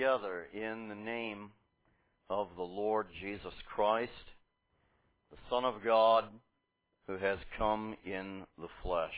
together in the name of the Lord Jesus Christ, the Son of God, who has come in the flesh.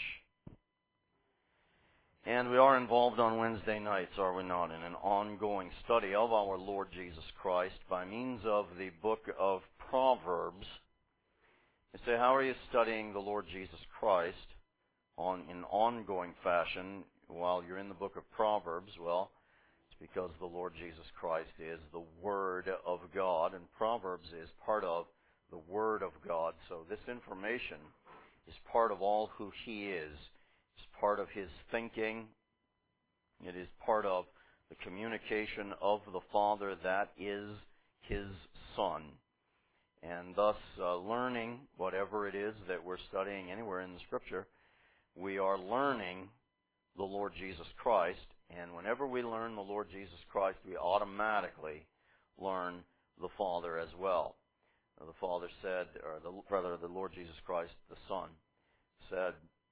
And we are involved on Wednesday nights, are we not, in an ongoing study of our Lord Jesus Christ by means of the book of Proverbs. You say, how are you studying the Lord Jesus Christ in ongoing fashion while you're in the book of Proverbs? Well, it's because the Lord Jesus Christ is the Word of God, and Proverbs is part of the Word of God. So this information is part of all who He is. It's part of His thinking. It is part of the communication of the Father that is His Son. And thus, learning whatever it is that we're studying anywhere in the Scripture, we are learning the Lord Jesus Christ. And whenever we learn the Lord Jesus Christ, we automatically learn the Father as well. The Father said, the Lord Jesus Christ, the Son, said,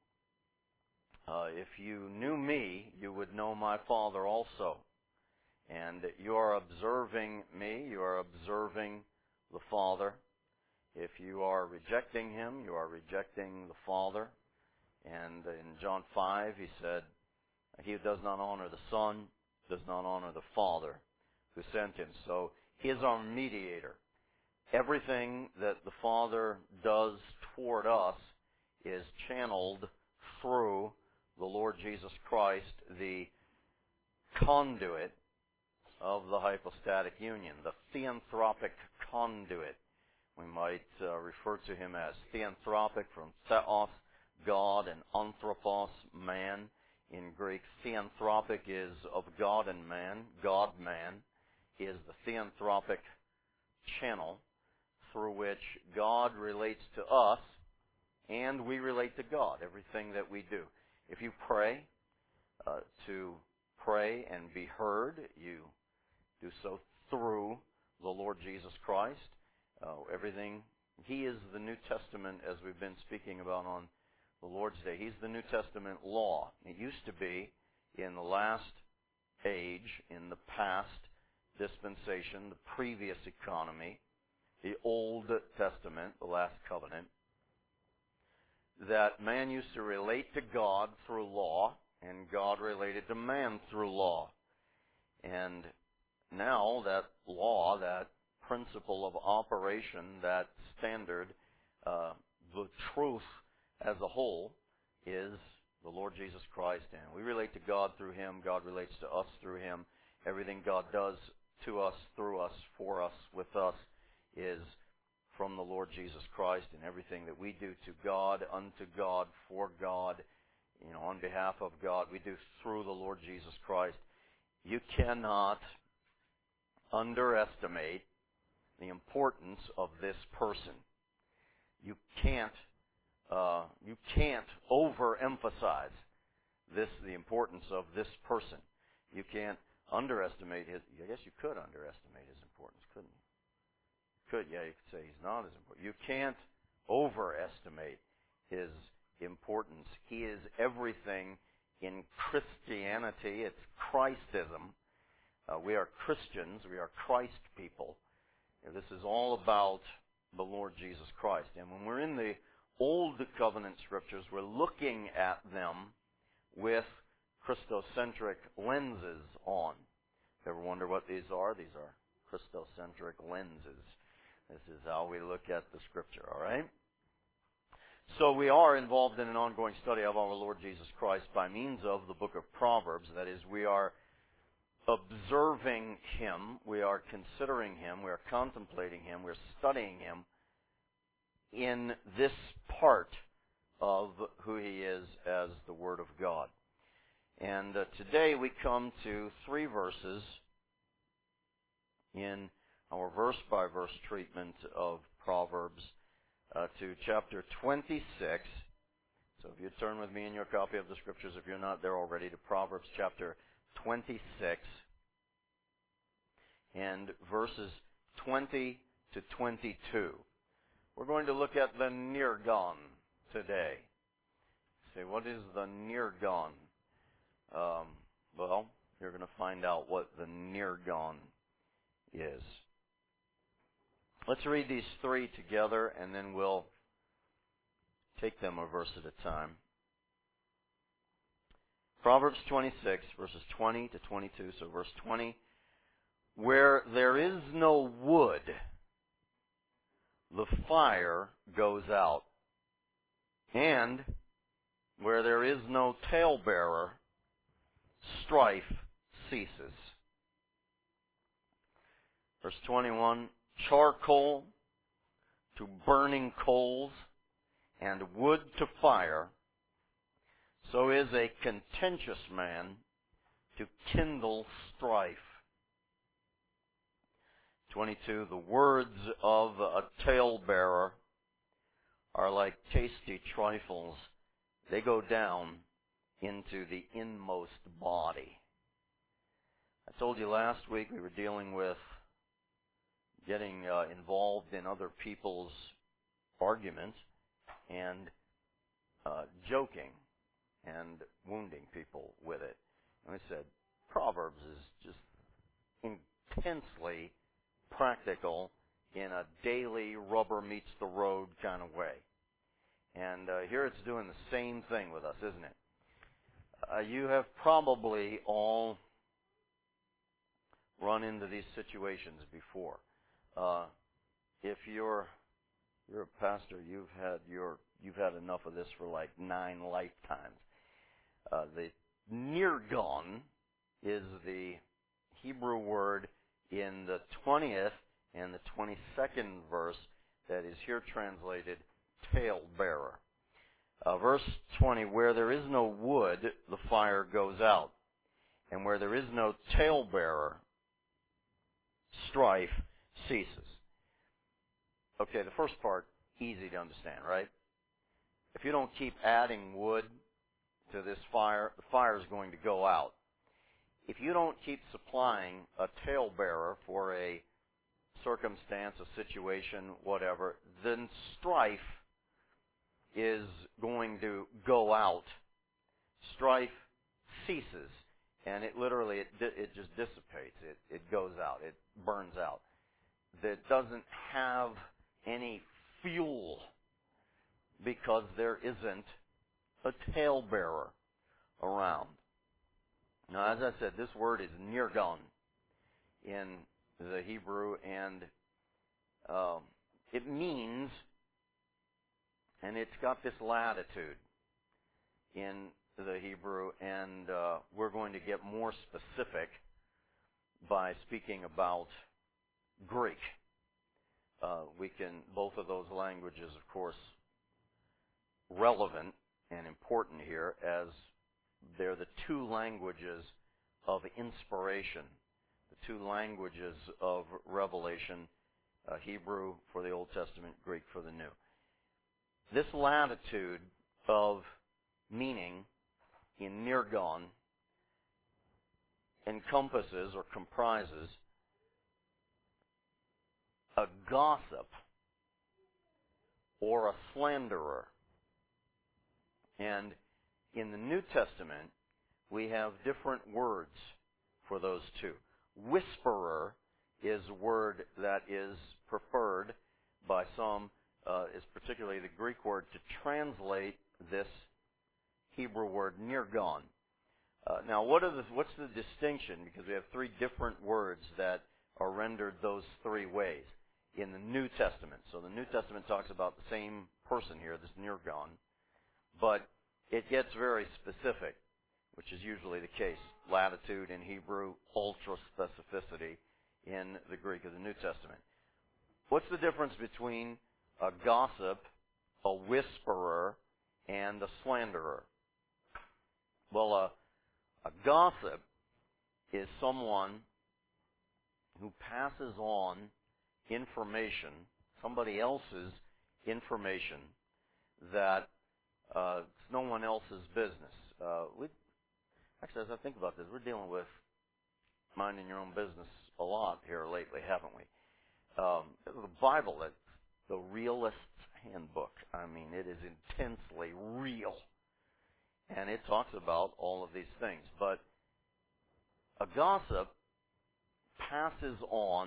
if you knew me, you would know my Father also. And you are observing me, you are observing the Father. If you are rejecting Him, you are rejecting the Father. And in John 5, He said, he who does not honor the Son does not honor the Father who sent Him. So He is our mediator. Everything that the Father does toward us is channeled through the Lord Jesus Christ, the conduit of the hypostatic union, the theanthropic conduit. We might refer to Him as theanthropic, from theos, God, and anthropos, man. In Greek, theanthropic is of God and man. God-man is the theanthropic channel through which God relates to us and we relate to God, everything that we do. If you pray, to pray and be heard, you do so through the Lord Jesus Christ. Everything, He is the New Testament, as we've been speaking about on the Lord's Day. He's the New Testament law. It used to be in the last age, in the past dispensation, the previous economy, the Old Testament, the last covenant, that man used to relate to God through law, and God related to man through law. And now that law, that principle of operation, that standard, the truth as a whole is the Lord Jesus Christ. And we relate to God through Him. God relates to us through Him. Everything God does to us, through us, for us, with us is from the Lord Jesus Christ. And everything that we do to God, unto God, for God, on behalf of God, we do through the Lord Jesus Christ. You cannot underestimate the importance of this person. You can't overemphasize the importance of this person. You can't underestimate his. I guess you could underestimate his importance, couldn't you? Yeah, you could say he's not as important. You can't overestimate his importance. He is everything in Christianity. It's Christism. We are Christians. We are Christ people. This is all about the Lord Jesus Christ. And when we're in the Old Covenant Scriptures, we're looking at them with Christocentric lenses on. Ever wonder what these are? These are Christocentric lenses. This is how we look at the Scripture, all right? So we are involved in an ongoing study of our Lord Jesus Christ by means of the book of Proverbs. That is, we are observing Him, we are considering Him, we are contemplating Him, we're studying Him in this part of who He is as the Word of God. And today we come to 3 verses in our verse-by-verse treatment of Proverbs to chapter 26. So if you turn with me in your copy of the Scriptures, if you're not there already, to Proverbs chapter 26 and verses 20 to 22. We're going to look at the Nirgon today. Say, what is the Nirgon? Well, you're going to find out what the nirgon is. Let's read these three together, and then we'll take them a verse at a time. Proverbs 26, verses 20 to 22. So verse 20, where there is no wood, the fire goes out. And where there is no talebearer, strife ceases. Verse 21, charcoal to burning coals, and wood to fire, so is a contentious man to kindle strife. 22, the words of a talebearer are like tasty trifles. They go down into the inmost body. I told you last week we were dealing with getting involved in other people's arguments and joking and wounding people with it. And I said, Proverbs is just intensely practical in a daily rubber meets the road kind of way. And here it's doing the same thing with us, isn't it? You have probably all run into these situations before. If you're a pastor, you've had enough of this for like 9 lifetimes. The nirgon is the Hebrew word in the 20th and the 22nd verse that is here translated talebearer. Verse 20, where there is no wood, the fire goes out. And where there is no talebearer, strife ceases. Okay, the first part, easy to understand, right? If you don't keep adding wood to this fire, the fire is going to go out. If you don't keep supplying a talebearer for a circumstance, a situation, whatever, then strife is going to go out. Strife ceases, and it literally, it just dissipates. It goes out. It burns out. That doesn't have any fuel because there isn't a talebearer around. Now, as I said, this word is nirgon in the Hebrew, and it means, and it's got this latitude in the Hebrew, and we're going to get more specific by speaking about Greek. Both of those languages, of course, relevant and important here, as they're the two languages of inspiration, the two languages of revelation, Hebrew for the Old Testament, Greek for the New. This latitude of meaning in nirgon encompasses or comprises a gossip or a slanderer. And in the New Testament, we have different words for those two. Whisperer is a word that is preferred by some, is particularly the Greek word, to translate this Hebrew word nirgon. Now, what's the distinction? Because we have three different words that are rendered those three ways in the New Testament. So the New Testament talks about the same person here, this nirgon, but it gets very specific, which is usually the case. Latitude in Hebrew, ultra specificity in the Greek of the New Testament. What's the difference between a gossip, a whisperer, and a slanderer? Well, a gossip is someone who passes on information, somebody else's information, that it's no one else's business. Actually, as I think about this, we're dealing with minding your own business a lot here lately, haven't we? The Bible, it's the realist's handbook. I mean, it is intensely real. And it talks about all of these things. But A gossip passes on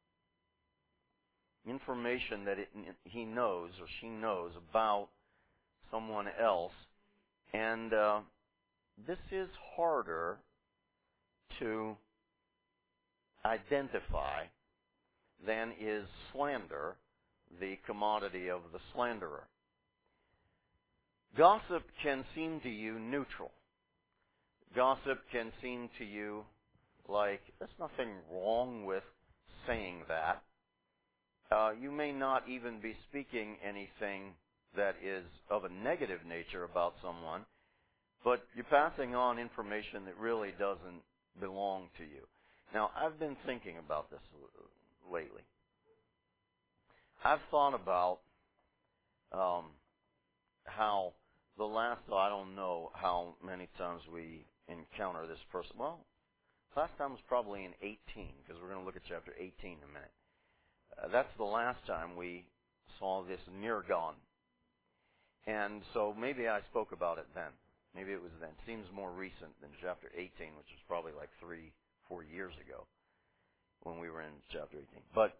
information that he knows or she knows about someone else, and this is harder to identify than is slander, the commodity of the slanderer. Gossip can seem to you neutral. Gossip can seem to you like there's nothing wrong with saying that. You may not even be speaking anything that is of a negative nature about someone, but you're passing on information that really doesn't belong to you. Now, I've been thinking about this lately. I've thought about how the last, I don't know how many times we encounter this person. Well, last time was probably in 18, because we're going to look at chapter 18 in a minute. That's the last time we saw this Nergon. And so maybe I spoke about it then. Maybe it was then. It seems more recent than chapter 18, which was probably like 3-4 years ago when we were in chapter 18. But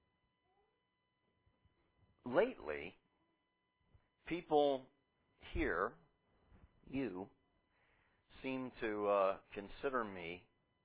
lately, people here, you, seem to consider me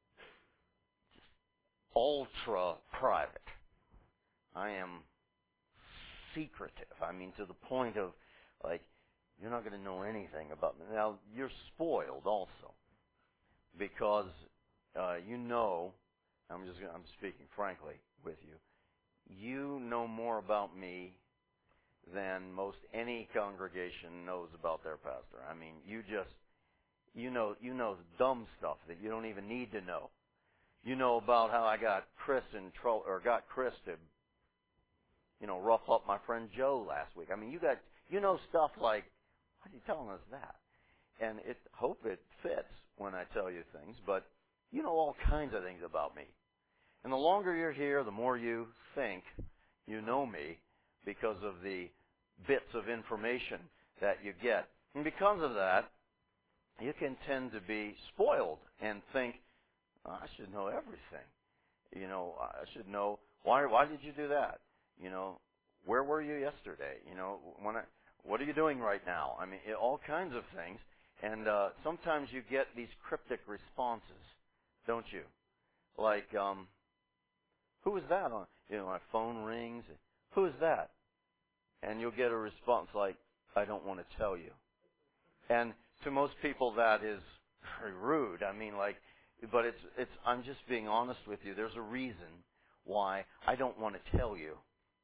ultra private. I am secretive. I mean, to the point of, like, you're not going to know anything about me. Now, you're spoiled also, because you know, I'm speaking frankly with you, you know more about me than most any congregation knows about their pastor. I mean, you know the dumb stuff that you don't even need to know. You know about how I got Chris in trouble, or got Chris to, rough up my friend Joe last week. I mean, you know stuff like, why are you telling us that? And hope it fits when I tell you things, but you know all kinds of things about me. And the longer you're here, the more you think you know me because of the bits of information that you get. And because of that, you can tend to be spoiled and think, I should know everything. I should know, why did you do that? Where were you yesterday? What are you doing right now? I mean, all kinds of things. And sometimes you get these cryptic responses, don't you? Like, who is that on? My phone rings. Who is that? And you'll get a response like, I don't want to tell you. And to most people that is very rude. I mean, but it's. I'm just being honest with you. There's a reason why I don't want to tell you.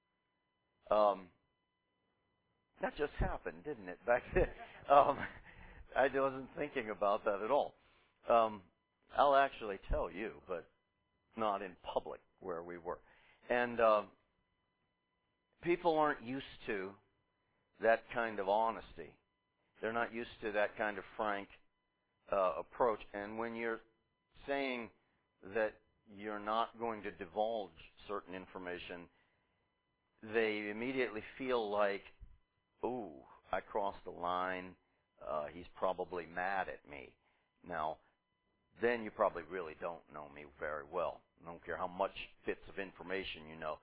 That just happened, didn't it? Back then, I wasn't thinking about that at all. I'll actually tell you, but not in public where we were. And people aren't used to that kind of honesty. They're not used to that kind of frank approach. And when you're saying that you're not going to divulge certain information, they immediately feel like, ooh, I crossed the line. He's probably mad at me. Now, then you probably really don't know me very well. I don't care how much bits of information you know.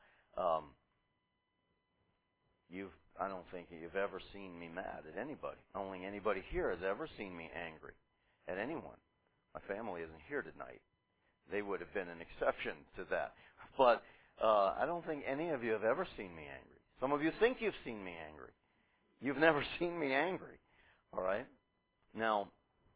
I don't think you've ever seen me mad at anybody. I don't think anybody here has ever seen me angry at anyone. My family isn't here tonight. They would have been an exception to that. But I don't think any of you have ever seen me angry. Some of you think you've seen me angry. You've never seen me angry. All right? Now,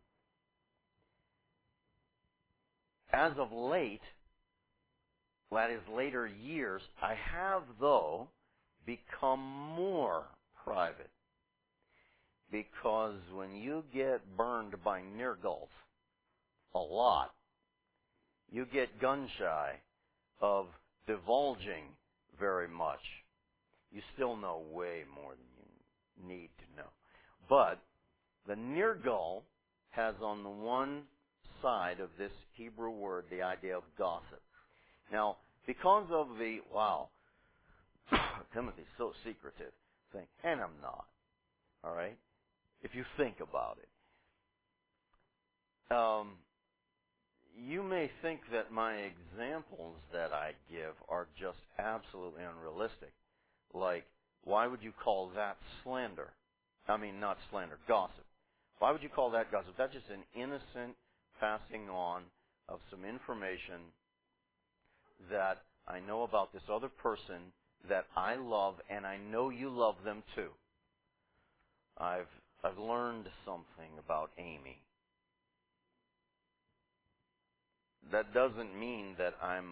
as of late, that is later years, I have, though, become more private. Because when you get burned by Nergals a lot, you get gun-shy of divulging very much. You still know way more than you need to know. But the Nergal has on the one side of this Hebrew word the idea of gossip. Now, because of the, Timothy's so secretive thing, and I'm not, all right, if you think about it. you may think that my examples that I give are just absolutely unrealistic. Like, why would you call that slander? I mean, not slander, gossip. Why would you call that gossip? That's just an innocent passing on of some information that I know about this other person that I love, and I know you love them too. I've learned something about Amy. That doesn't mean that I'm,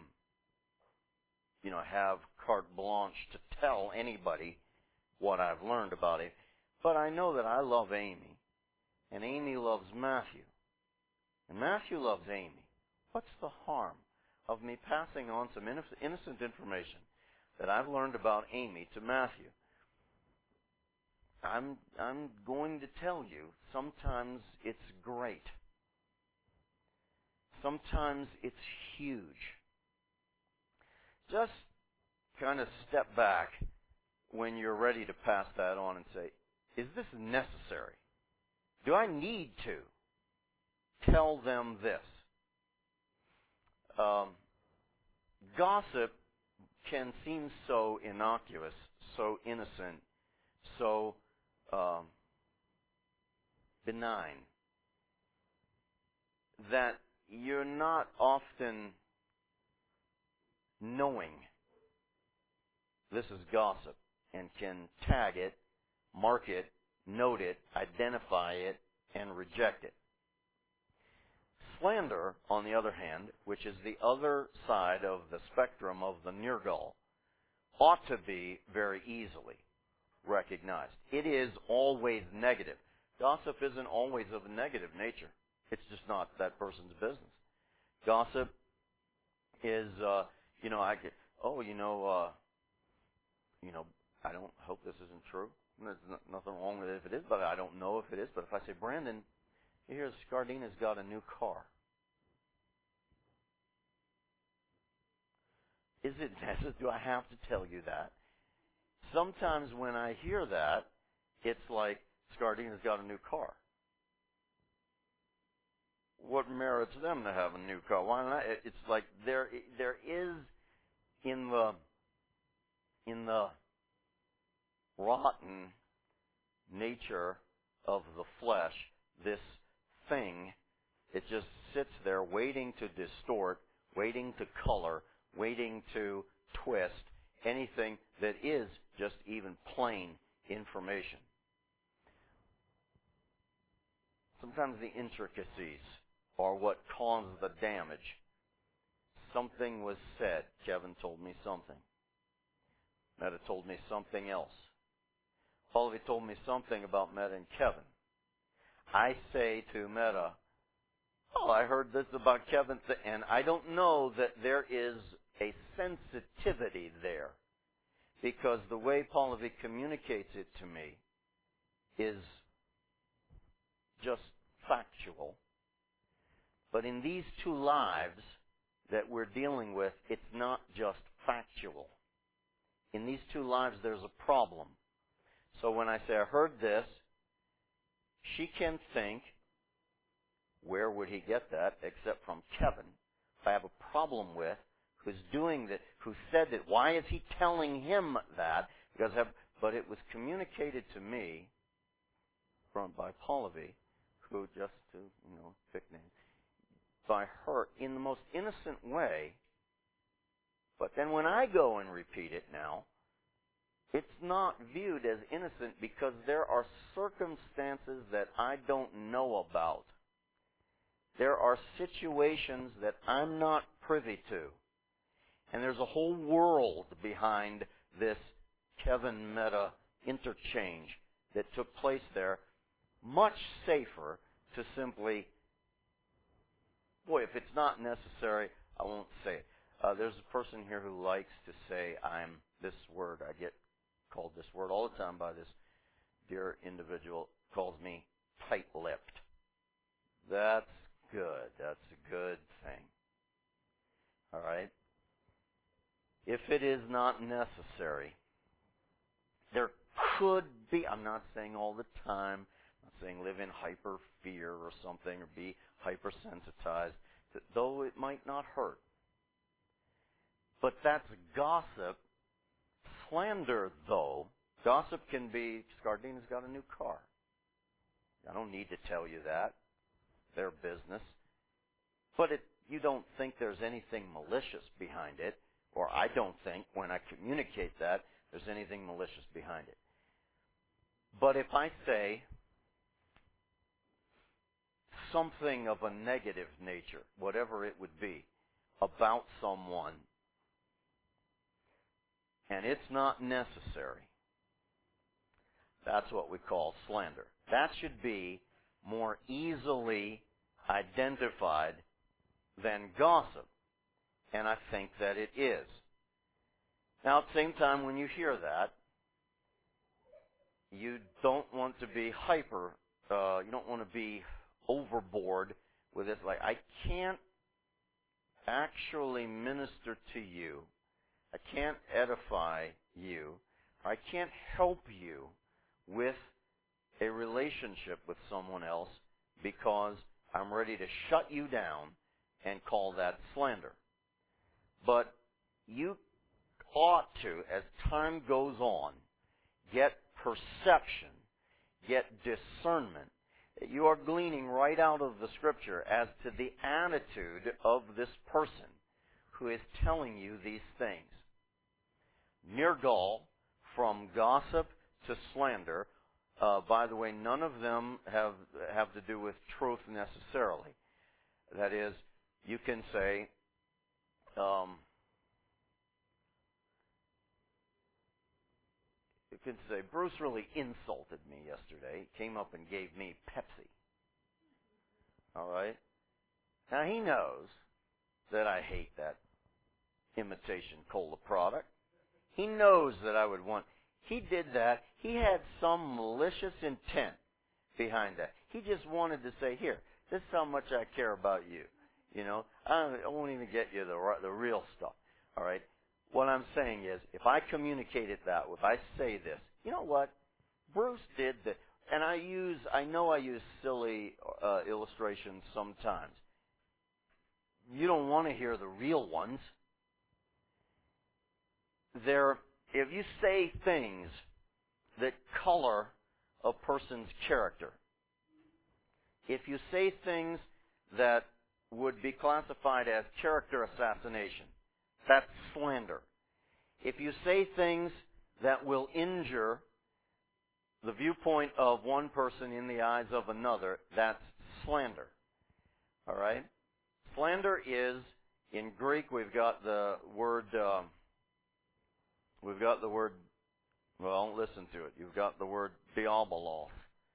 have carte blanche to tell anybody what I've learned about it. But I know that I love Amy, and Amy loves Matthew, and Matthew loves Amy. What's the harm of me passing on some innocent information that I've learned about Amy to Matthew? I'm going to tell you, sometimes it's great. Sometimes it's huge. Just kind of step back when you're ready to pass that on and say, is this necessary? Do I need to tell them this? Gossip can seem so innocuous, so innocent, so benign, that you're not often knowing this is gossip and can tag it, mark it, note it, identify it, and reject it. Slander, on the other hand, which is the other side of the spectrum of the Nergal, ought to be very easily recognized. It is always negative. Gossip isn't always of a negative nature. It's just not that person's business. Gossip is, I don't hope this isn't true. There's nothing wrong with it if it is, but I don't know if it is. But if I say, Brandon, you hear Scardina's got a new car. Is it necessary? Do I have to tell you that? Sometimes when I hear that, it's like Scardina's got a new car. What merits them to have a new car? Why not? It's like there is in the rotten nature of the flesh this thing. It just sits there waiting to distort, waiting to color, waiting to twist anything that is just even plain information. Sometimes the intricacies are what cause the damage. Something was said. Kevin told me something. Meta told me something else. Paulavi told me something about Meta and Kevin. I say to Meta, I heard this about Kevin, and I don't know that there is a sensitivity there, because the way Paulavi communicates it to me is just factual. But in these two lives that we're dealing with, it's not just factual. In these two lives, there's a problem. So when I say I heard this, she can think, where would he get that except from Kevin? If I have a problem with who's doing that, who said that, why is he telling him that? But it was communicated to me by Paulavi, who just to pick names, by her in the most innocent way. But then when I go and repeat it now, it's not viewed as innocent because there are circumstances that I don't know about. There are situations that I'm not privy to. And there's a whole world behind this Kevin Meta interchange that took place there. Much safer to simply, if it's not necessary, I won't say it. There's a person here who likes to say I'm this word. I get called this word all the time by this dear individual. Calls me tight-lipped. That's good. That's a good thing. All right? If it is not necessary, there could be, I'm not saying all the time, I'm not saying live in hyper fear or something or be hypersensitized though it might not hurt. But that's gossip. Slander, though, gossip can be, Scardina's got a new car. I don't need to tell you that. Their business. But you don't think there's anything malicious behind it, or I don't think, when I communicate that, there's anything malicious behind it. But if I say something of a negative nature, whatever it would be, about someone, and it's not necessary, that's what we call slander. That should be more easily identified than gossip. And I think that it is. Now, at the same time, when you hear that, you don't want to be you don't want to be overboard with this. Like, I can't actually minister to you. I can't edify you. I can't help you with a relationship with someone else because I'm ready to shut you down and call that slander. But you ought to, as time goes on, get perception, get discernment. You are gleaning right out of the Scripture as to the attitude of this person who is telling you these things. Nergal, from gossip to slander, by the way, none of them have to do with truth necessarily. That is, you can say, Bruce really insulted me yesterday. He came up and gave me Pepsi. All right? Now, he knows that I hate that imitation cola product. He knows that I would want. He did that. He had some malicious intent behind that. He just wanted to say, here, this is how much I care about you. You know, I won't even get you the real stuff. All right? What I'm saying is, if I communicate it that way, if I say this, you know what? Bruce did that. And I know I use silly illustrations sometimes. You don't want to hear the real ones. If you say things that color a person's character, if you say things that would be classified as character assassination, that's slander. If you say things that will injure the viewpoint of one person in the eyes of another, that's slander. All right? Slander is, in Greek, we've got the word, well, listen to it. You've got the word diabolos.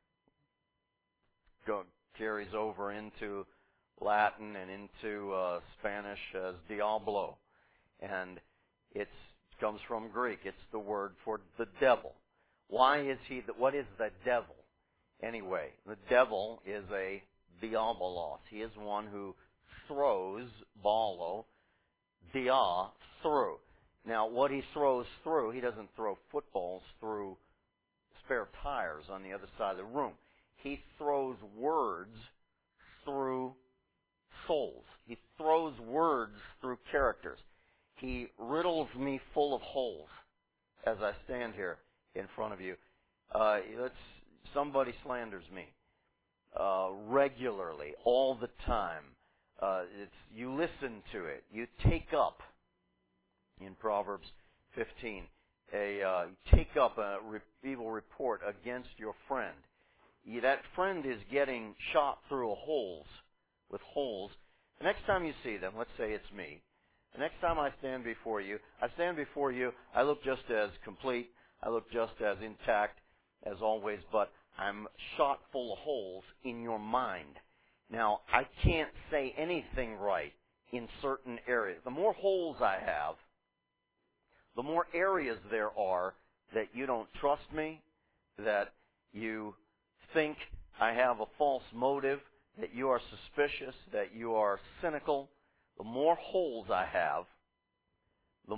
Carries over into Latin and into Spanish as diablo. And it comes from Greek. It's the word for the devil. What is the devil? Anyway, the devil is a diabolos. He is one who throws, balo, dia, through. Now, what he throws through, he doesn't throw footballs through spare tires on the other side of the room. He throws words through souls. He throws words through characters. He riddles me full of holes as I stand here in front of you. Somebody slanders me regularly, all the time. You listen to it. You take up, in Proverbs 15, take up an evil report against your friend. That friend is getting shot through with holes. The next time you see them, let's say it's me, the next time I stand before you, I look just as complete, I look just as intact as always, but I'm shot full of holes in your mind. Now, I can't say anything right in certain areas. The more holes I have, the more areas there are that you don't trust me, that you think I have a false motive, that you are suspicious, that you are cynical. The more holes I have, the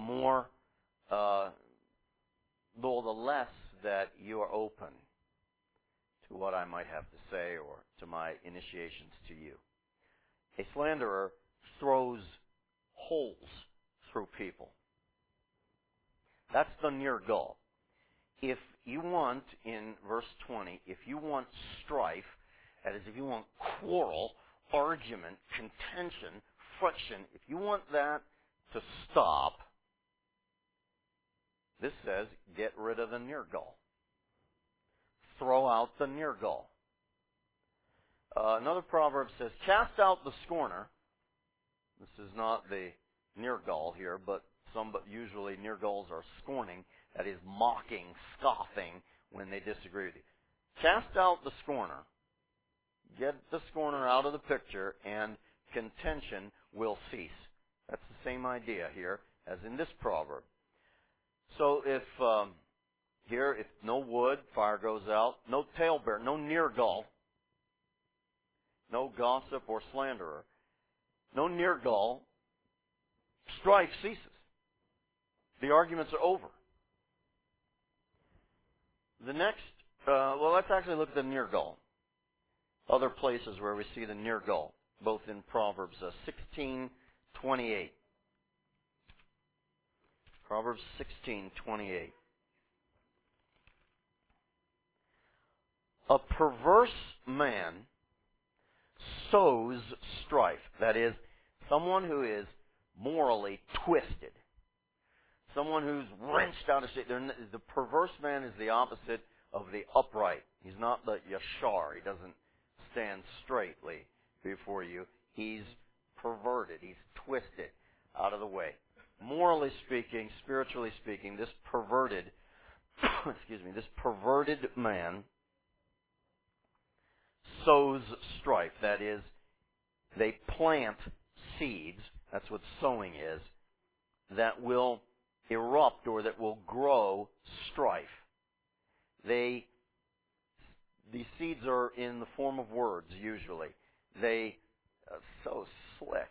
less that you are open to what I might have to say or to my initiations to you. A slanderer throws holes through people. That's the Nergal. If you want, in verse 20, if you want strife, that is, if you want quarrel, argument, contention, friction, if you want that to stop, this says, get rid of the Nergal. Throw out the Nergal. Another proverb says, cast out the scorner. This is not the Nergal here, but usually Nergals are scorning, that is mocking, scoffing when they disagree with you. Cast out the scorner. Get the scorner out of the picture, and contention will cease. That's the same idea here as in this proverb. So if no wood, fire goes out, no talebearer, no Nergal, no gossip or slanderer, no Nergal, strife ceases. The arguments are over. The next, let's actually look at the Nergal. Other places where we see the Nergal, both in Proverbs 16:28. Proverbs 16:28. A perverse man sows strife. That is, someone who is morally twisted. Someone who's wrenched out of shape. The perverse man is the opposite of the upright. He's not the yashar. He doesn't stand straightly before you. He's perverted. He's twisted out of the way. Morally speaking, spiritually speaking, this perverted, this perverted man sows strife. That is, they plant seeds, that's what sowing is, that will erupt or that will grow strife. These seeds are in the form of words, usually. They so slick,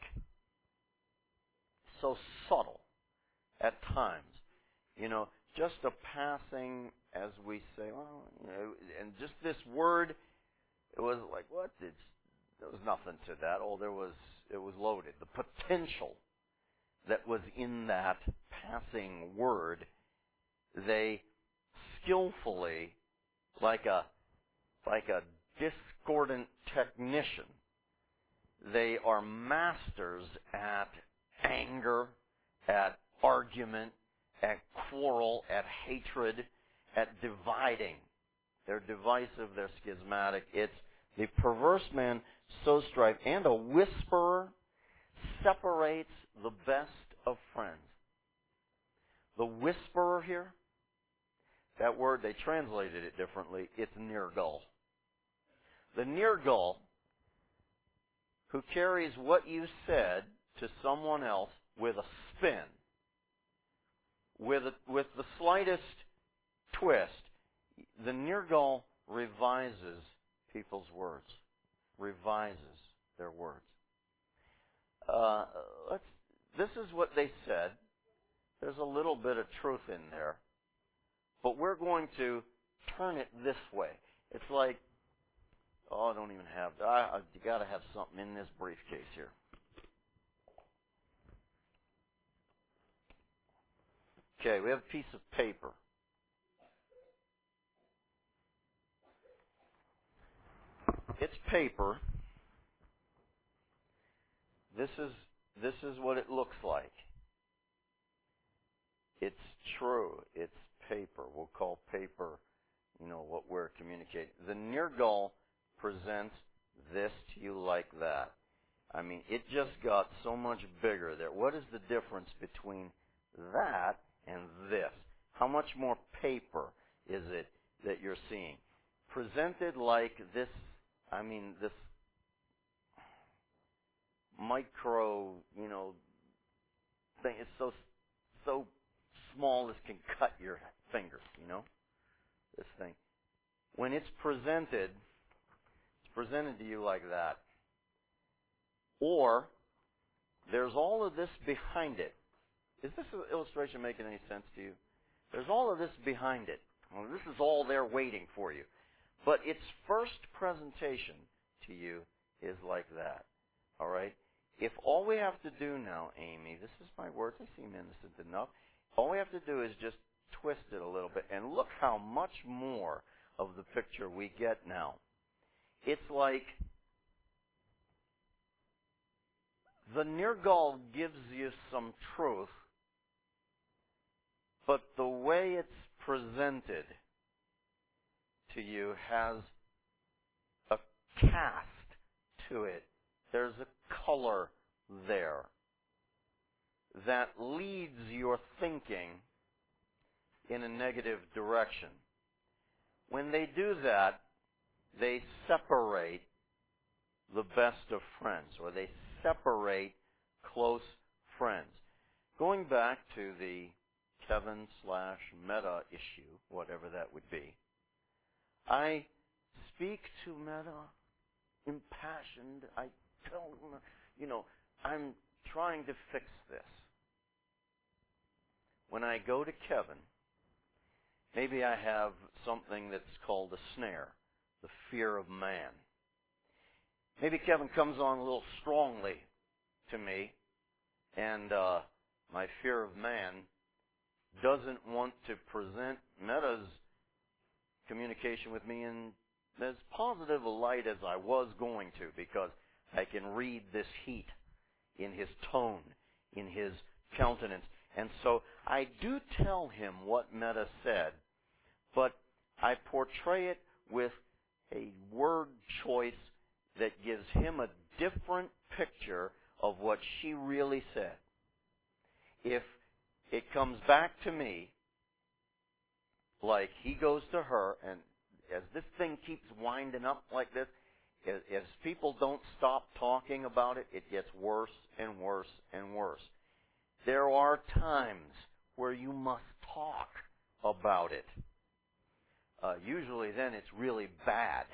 so subtle at times. Just a passing, as we say, and just this word, it was like, what? There was nothing to that. It was loaded. The potential that was in that passing word, they skillfully, like a discordant technician, they are masters at anger, at argument, at quarrel, at hatred, at dividing. They're divisive, they're schismatic. It's the perverse man sows strife, and a whisperer separates the best of friends. The whisperer here, that word, they translated it differently. It's Nergal. The Nergal, who carries what you said to someone else with a spin, with the slightest twist, the Nergal revises people's words, revises their words. This is what they said. There's a little bit of truth in there, but we're going to turn it this way. It's like, I don't even have. You got to have something in this briefcase here. Okay, we have a piece of paper. It's paper. This is what it looks like. It's true. It's paper. We'll call paper, what we're communicating. The Nergal presents this to you like that. It just got so much bigger there. What is the difference between that and this? How much more paper is it that you're seeing? Presented like this, this micro, thing is so small this can cut your fingers, this thing. When it's presented to you like that. Or, there's all of this behind it. Is this illustration making any sense to you? There's all of this behind it. Well, this is all there waiting for you. But its first presentation to you is like that. All right? if all we have to do now, Amy, this is my words, they seem innocent enough. All we have to do is just twist it a little bit, and look how much more of the picture we get now. It's like the Nirgal gives you some truth, but the way it's presented to you has a cast to it. There's a color there that leads your thinking in a negative direction. When they do that, they separate the best of friends, or they separate close friends. Going back to the Kevin/Meta issue, whatever that would be, I speak to Meta impassioned. I tell him, I'm trying to fix this. When I go to Kevin, maybe I have something that's called a snare, the fear of man. Maybe Kevin comes on a little strongly to me, and my fear of man doesn't want to present Meta's communication with me in as positive a light as I was going to, because I can read this heat in his tone, in his countenance. And so I do tell him what Meta said, but I portray it with a word choice that gives him a different picture of what she really said. If it comes back to me like he goes to her, and as this thing keeps winding up like this, as people don't stop talking about it, it gets worse and worse and worse. There are times where you must talk about it. Usually then it's really bad.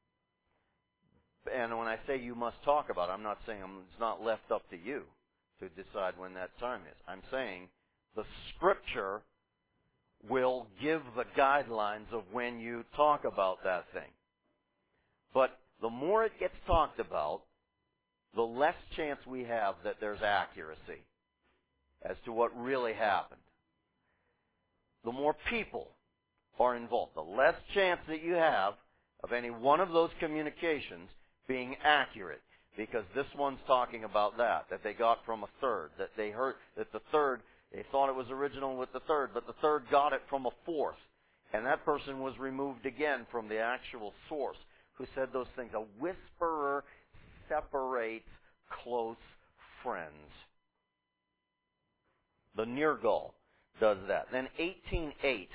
And when I say you must talk about it, I'm not saying it's not left up to you to decide when that time is. I'm saying the Scripture will give the guidelines of when you talk about that thing. But the more it gets talked about, the less chance we have that there's accuracy as to what really happened. The more people are involved, the less chance that you have of any one of those communications being accurate, because this one's talking about that they got from a third, that they heard that the third, they thought it was original with the third, but the third got it from a fourth, and that person was removed again from the actual source who said those things. A whisperer separates close friends. The Nirgal does that. Then 18:8.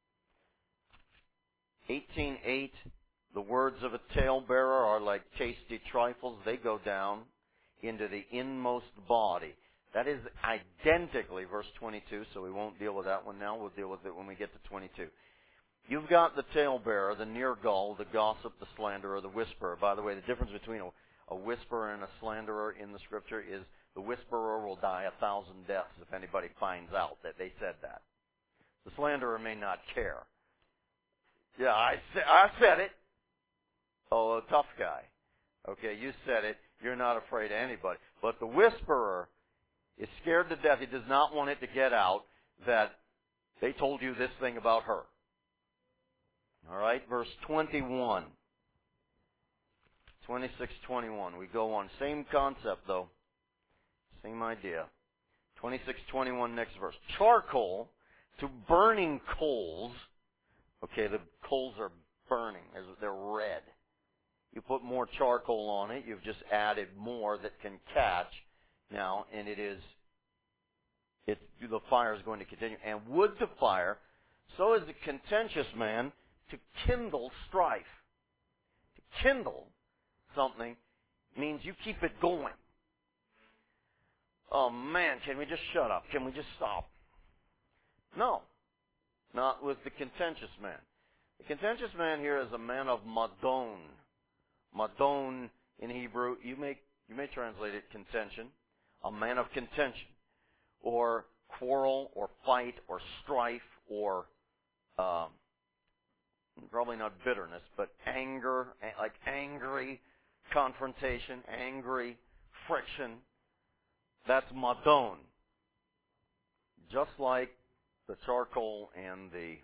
18:8, the words of a talebearer are like tasty trifles. They go down into the inmost body. That is identically verse 22, so we won't deal with that one now. We'll deal with it when we get to 22. You've got the talebearer, the Nirgal, the gossip, the slanderer, the whisperer. By the way, the difference between a whisperer and a slanderer in the Scripture is the whisperer will die 1,000 deaths if anybody finds out that they said that. The slanderer may not care. Yeah, I said it. Oh, a tough guy. Okay, you said it. You're not afraid of anybody. But the whisperer is scared to death. He does not want it to get out that they told you this thing about her. All right, verse 21. 26:21. We go on. Same concept, though. Same idea. 26:21, next verse. Charcoal to burning coals. Okay, the coals are burning. They're red. You put more charcoal on it. You've just added more that can catch now, and the fire is going to continue. And wood to fire, so is the contentious man to kindle strife. To kindle something means you keep it going. Oh man, can we just shut up? Can we just stop? No. Not with the contentious man. The contentious man here is a man of madon. Madon in Hebrew, you may translate it contention. A man of contention. Or quarrel, or fight, or strife, or probably not bitterness, but anger, like angry confrontation, angry friction. That's madon. Just like the charcoal and the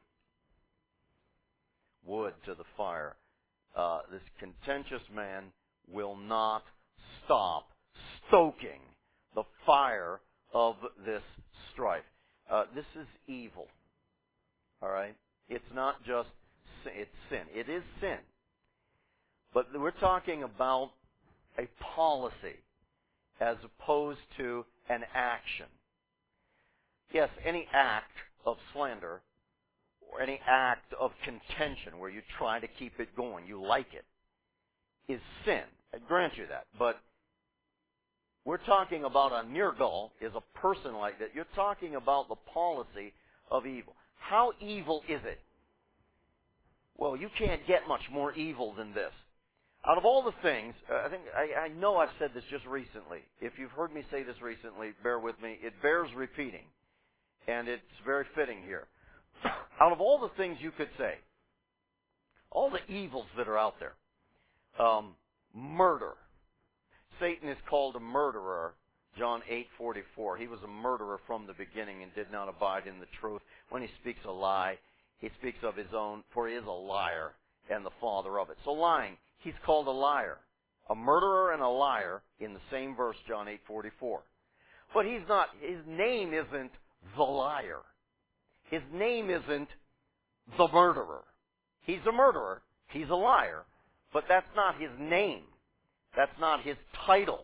wood to the fire, this contentious man will not stop stoking the fire of this strife. This is evil. All right? It's not just sin. It's sin. It is sin. But we're talking about a policy as opposed to an action. Yes, any act of slander or any act of contention where you try to keep it going, you like it, is sin. I grant you that. But we're talking about a nirgal, is a person like that. You're talking about the policy of evil. How evil is it? Well, you can't get much more evil than this. Out of all the things, I know I've said this just recently. If you've heard me say this recently, bear with me. It bears repeating. And it's very fitting here. Out of all the things you could say, all the evils that are out there, murder. Satan is called a murderer, John 8:44. He was a murderer from the beginning and did not abide in the truth. When he speaks a lie, he speaks of his own, for he is a liar and the father of it. So lying, he's called a liar. A murderer and a liar in the same verse, John 8:44. But he's not, his name isn't the liar. His name isn't the murderer. He's a murderer. He's a liar. But that's not his name. That's not his title.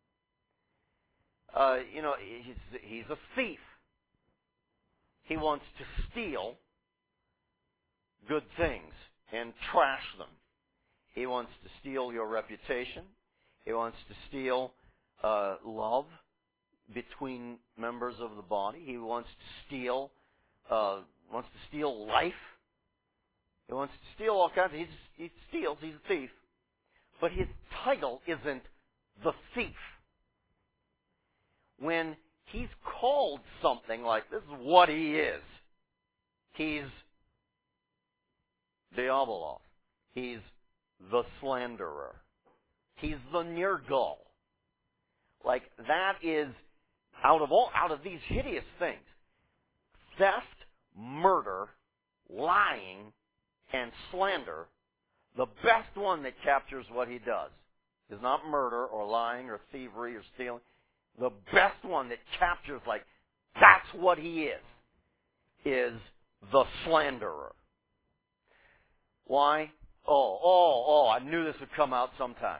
He's a thief. He wants to steal good things and trash them. He wants to steal your reputation. He wants to steal love between members of the body. He wants to steal life. He wants to steal all kinds of, he steals, he's a thief. But his title isn't the thief. When he's called something like, this is what he is. He's diabolos. He's the slanderer. He's the nirgal. Like, that is, out of these hideous things, theft, murder, lying, and slander, the best one that captures what he does is not murder or lying or thievery or stealing. The best one that captures, like, that's what he is the slanderer. Why? I knew this would come out sometime.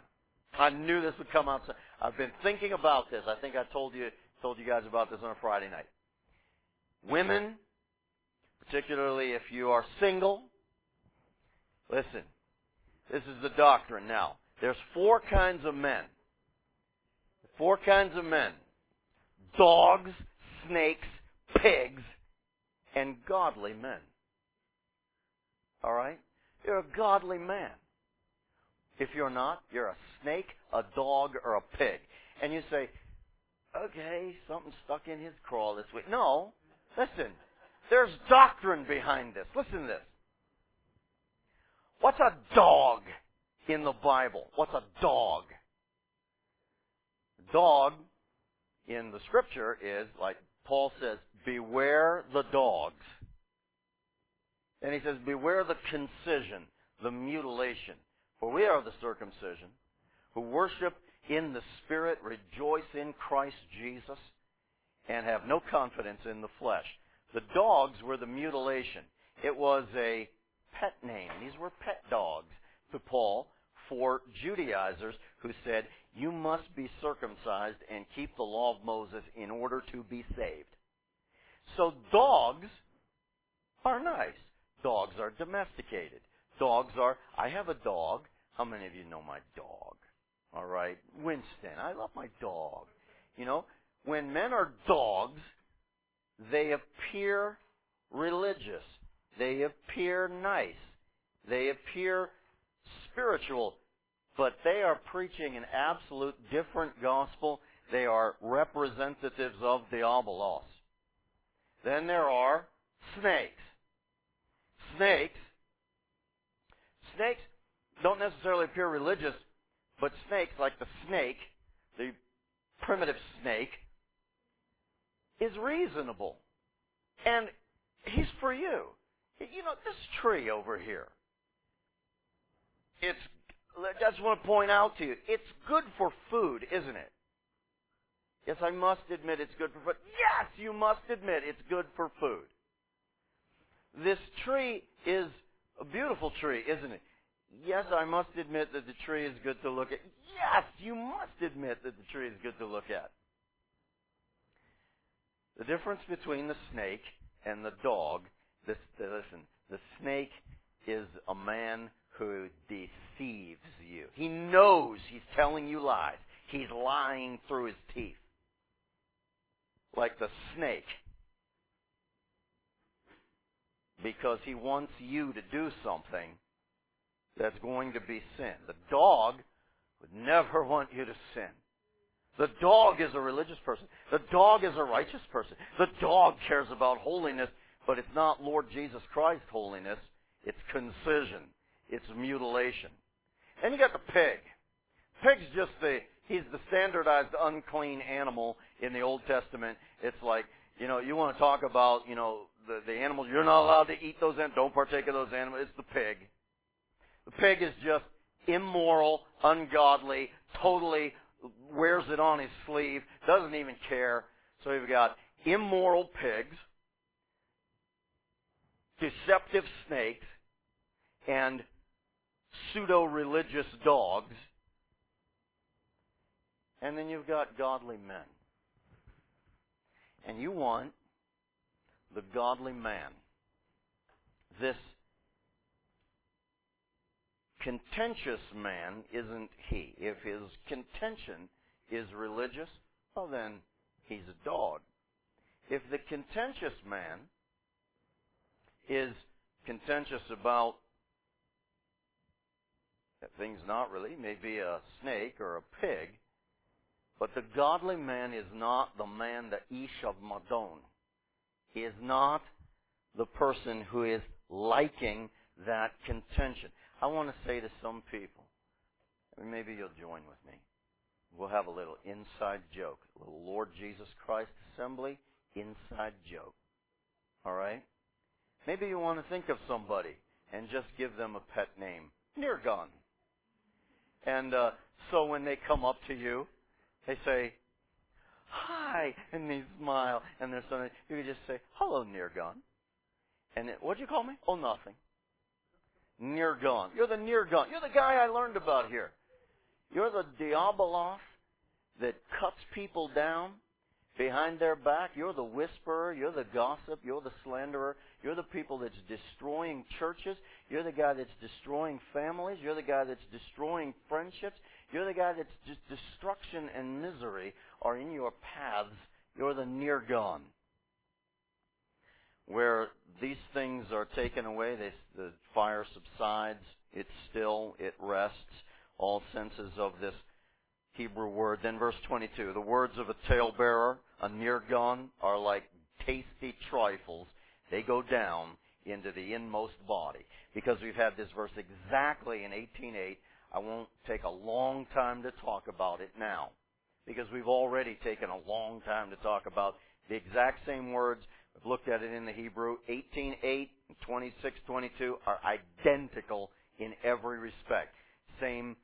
I've been thinking about this. I think I told you guys about this on a Friday night. Women, particularly if you are single, listen, this is the doctrine now. There's 4 kinds of men. 4 kinds of men. Dogs, snakes, pigs, and godly men. All right? You're a godly man. If you're not, you're a snake, a dog, or a pig. And you say, okay, something stuck in his craw this week. No, listen. There's doctrine behind this. Listen to this. What's a dog in the Bible? What's a dog? Dog in the Scripture is, like Paul says, beware the dogs. And he says, beware the concision, the mutilation. For we are the circumcision, who worship in the Spirit, rejoice in Christ Jesus, and have no confidence in the flesh. The dogs were the mutilation. It was a pet name. These were pet dogs to Paul for Judaizers who said, you must be circumcised and keep the law of Moses in order to be saved. So dogs are nice. Dogs are domesticated. I have a dog. How many of you know my dog? All right. Winston. I love my dog. You know, when men are dogs, they appear religious. They appear nice. They appear spiritual. But they are preaching an absolute different gospel. They are representatives of diabolos. Then there are snakes. Snakes don't necessarily appear religious, but snakes, like the snake, the primitive snake, is reasonable. And He's for you. You know, this tree over here, I just want to point out to you, it's good for food, isn't it? Yes, I must admit it's good for food. Yes, you must admit it's good for food. This tree is a beautiful tree, isn't it? Yes, I must admit that the tree is good to look at. Yes, you must admit that the tree is good to look at. The difference between the snake and the dog, listen, the snake is a man who deceives you. He knows he's telling you lies. He's lying through his teeth. Like the snake. Because he wants you to do something that's going to be sin. The dog would never want you to sin. The dog is a religious person. The dog is a righteous person. The dog cares about holiness, but it's not Lord Jesus Christ holiness. It's concision. It's mutilation. Then you got the pig. Pig's just he's the standardized unclean animal in the Old Testament. It's like, you know, you want to talk about, you know, the animals. You're not allowed to eat those animals. Don't partake of those animals. It's the pig. The pig is just immoral, ungodly, totally wears it on his sleeve, doesn't even care. So you've got immoral pigs, deceptive snakes, and pseudo-religious dogs. And then you've got godly men. And you want the godly man. This contentious man isn't he. If his contention is religious, well then he's a dog. If the contentious man is contentious about things not really, maybe a snake or a pig, but the godly man is not the man, the ish of Madon. He is not the person who is liking that contention. I want to say to some people, and maybe you'll join with me, we'll have a little inside joke, a little Lord Jesus Christ Assembly inside joke. All right? Maybe you want to think of somebody and just give them a pet name, Nirgon. And so when they come up to you, they say, hi, and they smile, and there's something, you can just say, hello, Nirgon. And what'd you call me? Oh, nothing. Nirgon. You're the Nirgon. You're the guy I learned about here. You're the Diabolos that cuts people down behind their back. You're the whisperer. You're the gossip. You're the slanderer. You're the people that's destroying churches. You're the guy that's destroying families. You're the guy that's destroying friendships. You're the guy that's just destruction and misery are in your paths. You're the Nirgon. Where these things are taken away, the fire subsides, it's still, it rests, all senses of this Hebrew word. Then verse 22, the words of a talebearer, a Nirgon, are like tasty trifles. They go down into the inmost body. Because we've had this verse exactly in 18:8, I won't take a long time to talk about it now. Because we've already taken a long time to talk about the exact same words. We've looked at it in the Hebrew. 18:8 and 26:22 are identical in every respect. Same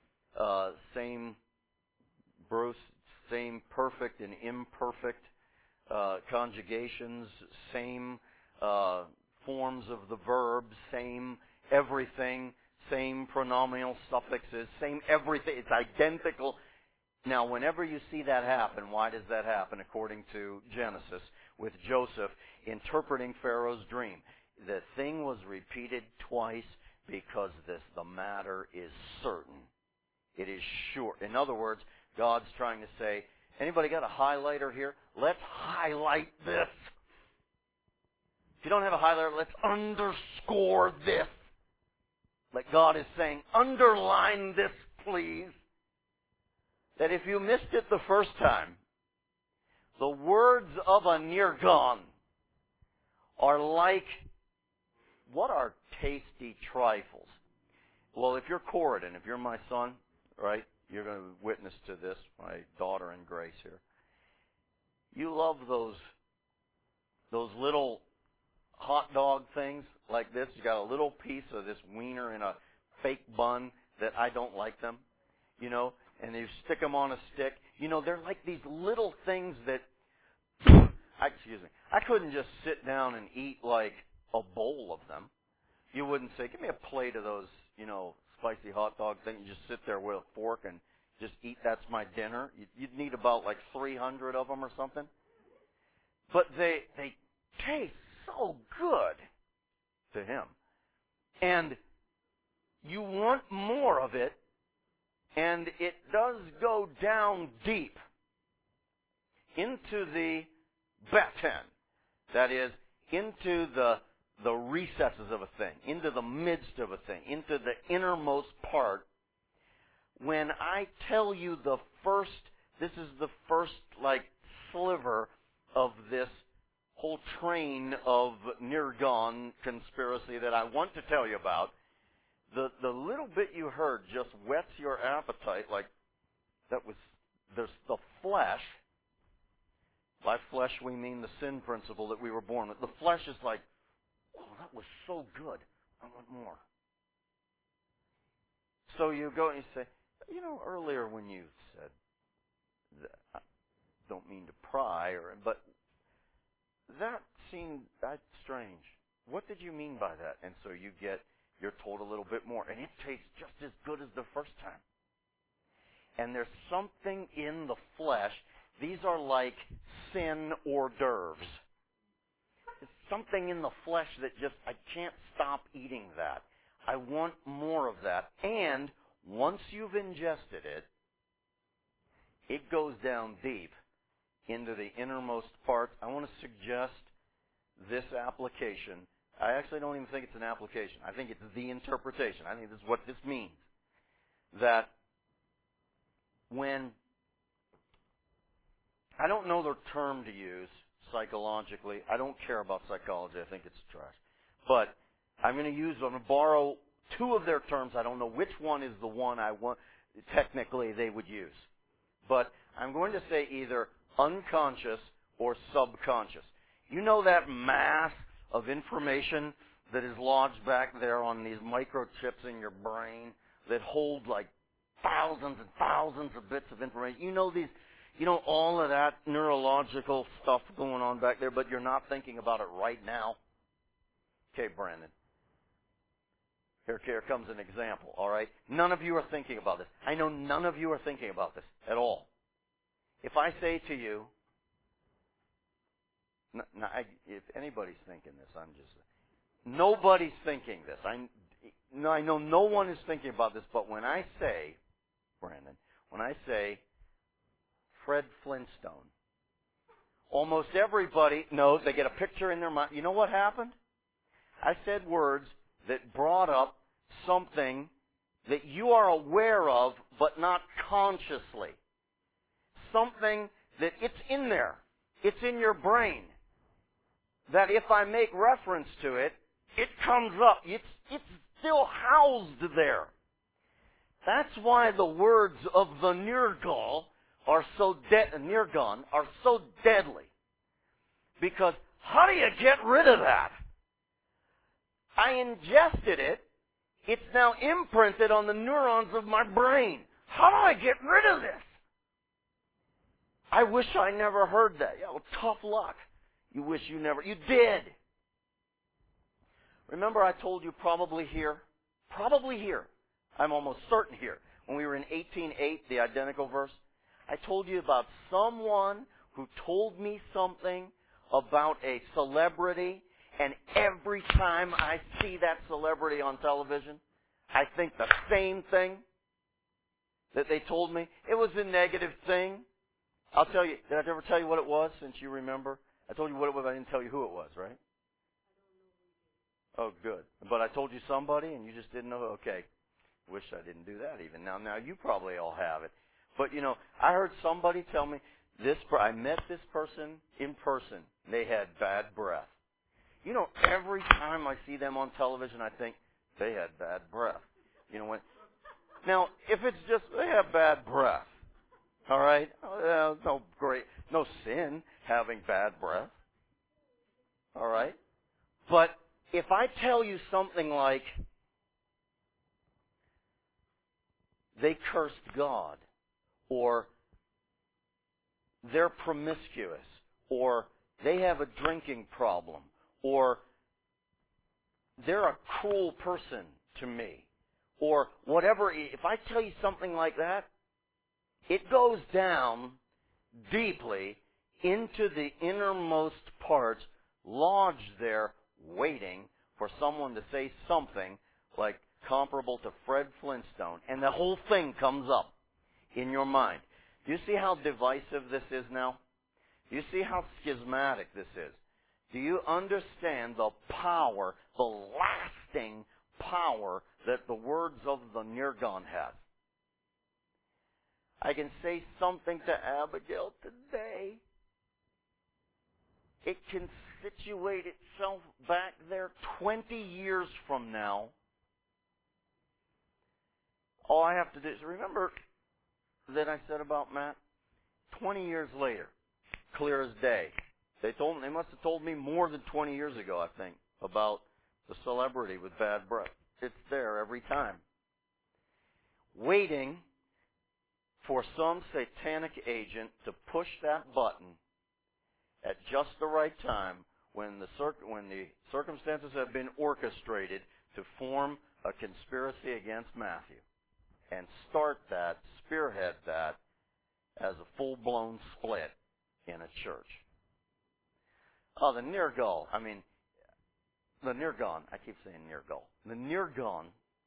Bruce, same perfect and imperfect conjugations, same forms of the verbs, same everything, same pronominal suffixes, same everything. It's identical. Now, whenever you see that happen, why does that happen? According to Genesis, with Joseph interpreting Pharaoh's dream, the thing was repeated twice because the matter is certain. It is sure. In other words, God's trying to say, anybody got a highlighter here? Let's highlight this. If you don't have a highlighter, let's underscore this. Like God is saying, underline this, please. That if you missed it the first time, the words of a Nirgon are like, what are tasty trifles? Well, if you're Corridon, if you're my son, right, you're going to witness to this, my daughter in grace here. You love those those little hot dog things like this. You got a little piece of this wiener in a fake bun that I don't like them, and you stick them on a stick. They're like these little things that, I couldn't just sit down and eat like a bowl of them. You wouldn't say, give me a plate of those, spicy hot dog things. You just sit there with a fork and just eat. That's my dinner. You'd need about like 300 of them or something. But they taste so good to him. And you want more of it, and it does go down deep into the batin. That is, into the recesses of a thing, into the midst of a thing, into the innermost part. When I tell you this is the first sliver of this whole train of Nirgon conspiracy that I want to tell you about. The little bit you heard just whets your appetite, there's the flesh. By flesh we mean the sin principle that we were born with. The flesh is like, oh, that was so good. I want more. So you go and you say, earlier when you said, I don't mean to pry, but that seemed strange. What did you mean by that? And so you're told a little bit more, and it tastes just as good as the first time. And there's something in the flesh. These are like sin hors d'oeuvres. There's something in the flesh that I can't stop eating that. I want more of that. And once you've ingested it, it goes down deep into the innermost parts. I want to suggest this application. I actually don't even think it's an application. I think it's the interpretation. I think this is what this means. That when, I don't know the term to use psychologically. I don't care about psychology. I think it's trash. But I'm going to borrow two of their terms. I don't know which one is the one technically they would use. But I'm going to say either unconscious or subconscious. That mass of information that is lodged back there on these microchips in your brain that hold thousands and thousands of bits of information. All of that neurological stuff going on back there, but you're not thinking about it right now. Okay, Brandon. Here comes an example, all right? None of you are thinking about this. I know none of you are thinking about this at all. If I say to you, if anybody's thinking this, nobody's thinking this. I know no one is thinking about this, but when I say, Brandon, Fred Flintstone, almost everybody knows, they get a picture in their mind. You know what happened? I said words that brought up something that you are aware of, but not consciously. Something that it's in there. It's in your brain. That if I make reference to it, it comes up. It's still housed there. That's why the words of the Nirgon are so deadly. Because how do you get rid of that? I ingested it. It's now imprinted on the neurons of my brain. How do I get rid of this? I wish I never heard that. Yeah, well, tough luck. You did. Remember I told you probably here, I'm almost certain here, when we were in 18:8, the identical verse, I told you about someone who told me something about a celebrity, and every time I see that celebrity on television, I think the same thing that they told me. It was a negative thing. I'll tell you, did I ever tell you what it was, since you remember? I told you what it was, I didn't tell you who it was, right? Oh, good. But I told you somebody, and you just didn't know? Okay. Wish I didn't do that even. Now you probably all have it. But, I heard somebody tell me, I met this person in person. They had bad breath. Every time I see them on television, I think, they had bad breath. Now, if it's just, they have bad breath, all right? No sin having bad breath. All right? But if I tell you something like, they cursed God, or they're promiscuous, or they have a drinking problem, or they're a cruel person to me, or whatever, if I tell you something like that, it goes down deeply into the innermost parts, lodged there, waiting for someone to say something like comparable to Fred Flintstone, and the whole thing comes up in your mind. Do you see how divisive this is now? Do you see how schismatic this is? Do you understand the power, the lasting power that the words of the Nirgon have? I can say something to Abigail today. It can situate itself back there 20 years from now. All I have to do is remember that I said about Matt? 20 years later, clear as day. They must have told me more than 20 years ago, I think, about the celebrity with bad breath. It's there every time. Waiting for some satanic agent to push that button at just the right time when the circumstances have been orchestrated to form a conspiracy against Matthew and start that, spearhead that as a full-blown split in a church. Oh, the Nirgal. The Nirgon. I keep saying Nirgal. The Nirgon,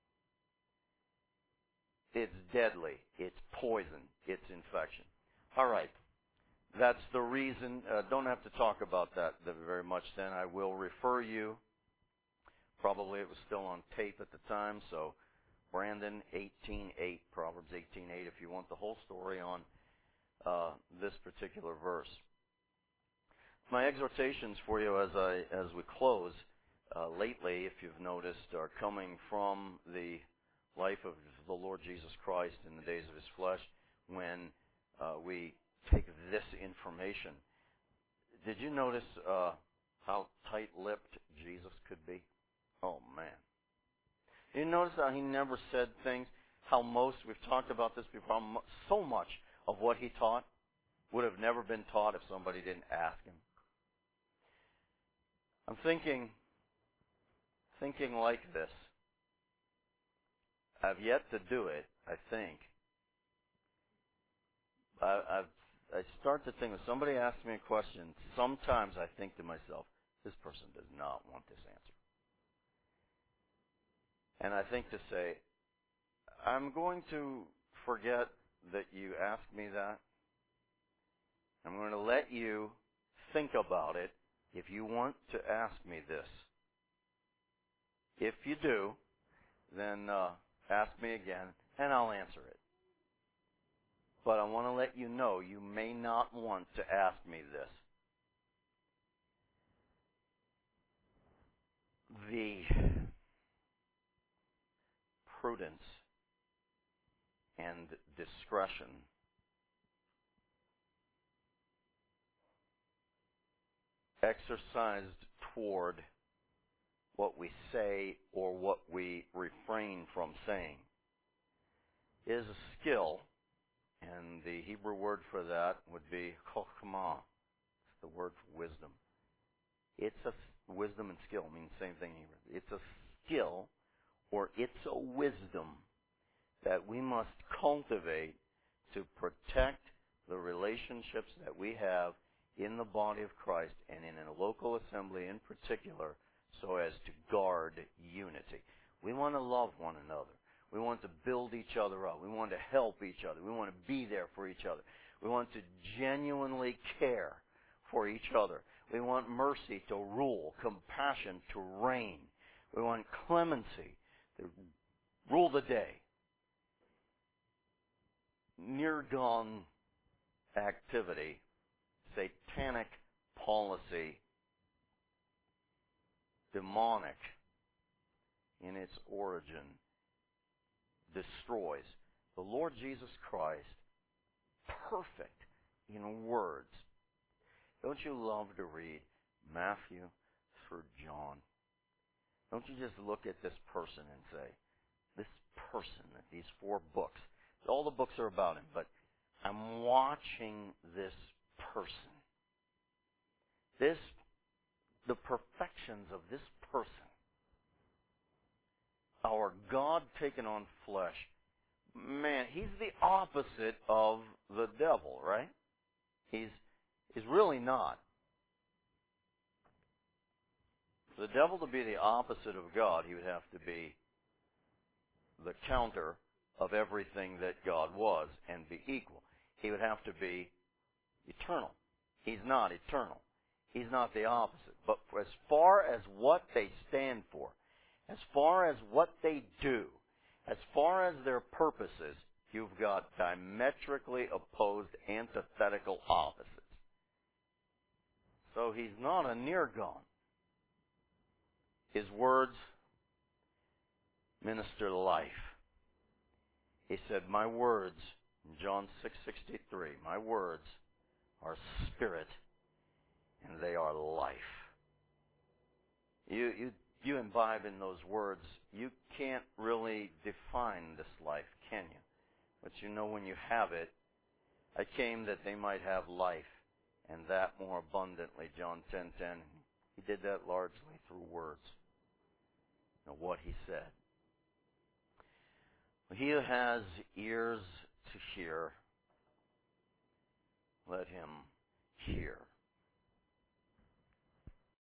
it's deadly. It's poison. It's infection. All right. That's the reason. Don't have to talk about that very much then. I will refer you. Probably it was still on tape at the time, so Brandon 18:8, Proverbs 18:8, if you want the whole story on this particular verse. My exhortations for you as we close lately, if you've noticed, are coming from the life of the Lord Jesus Christ in the days of His flesh when we take this information. Did you notice how tight-lipped Jesus could be? Oh, man. You notice how He never said things, how we've talked about this before, so much of what He taught would have never been taught if somebody didn't ask Him. I'm thinking like this. I've yet to do it, I think. I start to think, when somebody asks me a question, sometimes I think to myself, this person does not want this answer. And I think to say, I'm going to forget that you asked me that. I'm going to let you think about it if you want to ask me this. If you do, then ask me again, and I'll answer it. But I want to let you know you may not want to ask me this. The prudence and discretion exercised toward what we say or what we refrain from saying is a skill, and the Hebrew word for that would be chokhmah. It's the word for wisdom. It's a wisdom and skill mean the same thing in Hebrew. It's a skill, or it's a wisdom that we must cultivate to protect the relationships that we have in the body of Christ and in a local assembly in particular, so as to guard unity. We want to love one another. We want to build each other up. We want to help each other. We want to be there for each other. We want to genuinely care for each other. We want mercy to rule, compassion to reign. We want clemency to rule the day. Nirgon activity, satanic policy, demonic in its origin, destroys. The Lord Jesus Christ, perfect in words. Don't you love to read Matthew, for John. Don't you just look at this person and say, this person, these 4 books, all the books are about him, but I'm watching this person. The perfections of this person. Our God taken on flesh. Man, he's the opposite of the devil, right? He's really not. For the devil to be the opposite of God, he would have to be the counter of everything that God was and be equal. He would have to be eternal. He's not eternal. He's not the opposite. But as far as what they stand for, as far as what they do, as far as their purposes, you've got diametrically opposed, antithetical opposites. So he's not a near God. His words minister life. He said, my words, in John 6:63, my words are spirit and they are life. You imbibe in those words. You can't really define this life, can you? But you know when you have it, I came that they might have life, and that more abundantly, John 10:10. He did that largely through words. Now what he said. He who has ears to hear, let him hear.